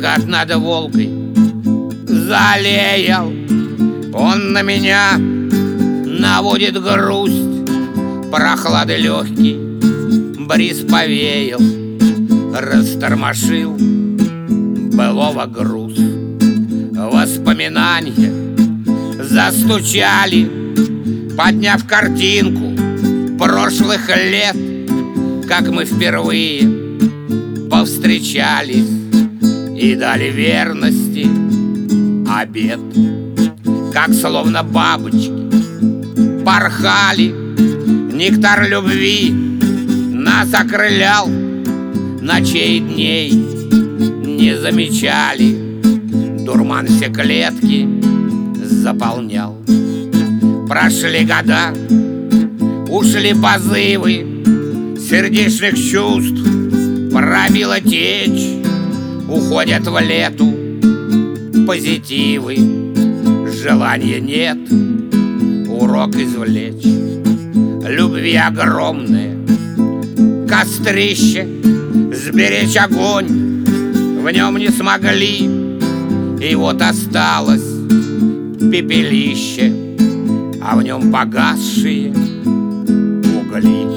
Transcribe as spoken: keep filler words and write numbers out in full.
закат над Волгой залеял. Он на меня наводит грусть, прохлады легкий бриз повеял, растормошил былого груз. Воспоминания застучали, подняв картинку прошлых лет, как мы впервые повстречались и дали верности обет. Как словно бабочки порхали, нектар любви нас окрылял, ночей и дней не замечали, дурман все клетки заполнял. Прошли года, ушли позывы сердечных чувств, пробила течь, уходят в лету позитивы. Желания нет урок извлечь. Любви огромное кострище, сберечь огонь в нем не смогли, и вот осталось пепелище, а в нем погасшие угли.